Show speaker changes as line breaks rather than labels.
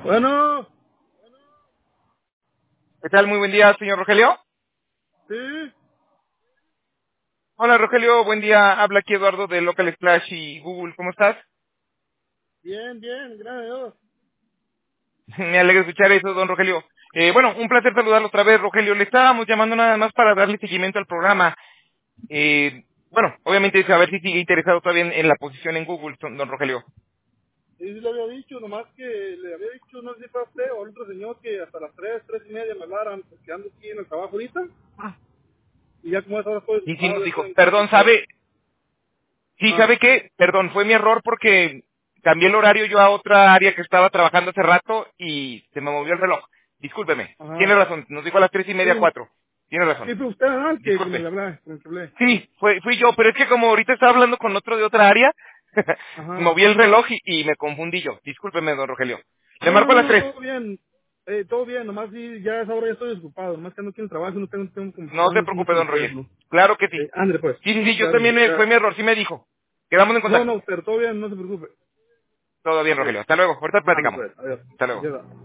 Bueno,
¿Qué tal? Muy buen día, señor Rogelio.
sí,
Hola, Rogelio, buen día. Habla aquí Eduardo de Local Splash y Google. ¿Cómo estás?
bien, bien, gracias a Dios.
Me alegra escuchar eso, don Rogelio. Bueno, un placer saludarlo otra vez, Rogelio. Le estábamos llamando nada más para darle seguimiento al programa. Bueno, obviamente saber si sigue interesado todavía en la posición en Google, don Rogelio.
Sí, sí le había dicho, nomás que le había dicho, no sé si fue a usted o al otro señor que hasta las 3:30 me hablaran, porque ando aquí en el trabajo ahorita, y ya como es ahora estoy
Y sí
desocupado,
nos
ya estoy
dijo,
en casa y
perdón,
todo.
¿sabe? Sí,
Ah,
¿sabe qué? Perdón, fue mi error porque cambié el horario yo a otra área que estaba trabajando hace rato y se me movió el reloj. Discúlpeme. Tiene
ajá.
razón, nos dijo a las 3:30,
Sí,
4. Tiene razón.
sí fue usted, ¿ah? Que me
Disculpe.
le hablé, con el que hablé.
Sí, fui yo, pero es que como ahorita estaba hablando con otro de otra área,
Ajá.
moví el reloj y me confundí yo. Discúlpeme, don Rogelio. Le
No,
marco
no,
a las
no,
3.
todo bien, nomás sí, ya a esa hora ya estoy desocupado, nomás que ando aquí en el trabajo y no tengo como
No se
ocupando
preocupe,
mucho mi
don Rogelio.
teléfono.
Claro que sí.
Ándale pues,
Sí, sí, sí, yo
gracias.
también fue mi error, sí me dijo. Quedamos en
No,
contacto.
no, pero todo bien, no se preocupe.
Todo bien,
Ok,
Rogelio. Hasta luego. Ahorita
ándale
platicamos.
pues, adiós.
Hasta
Así
luego.
es.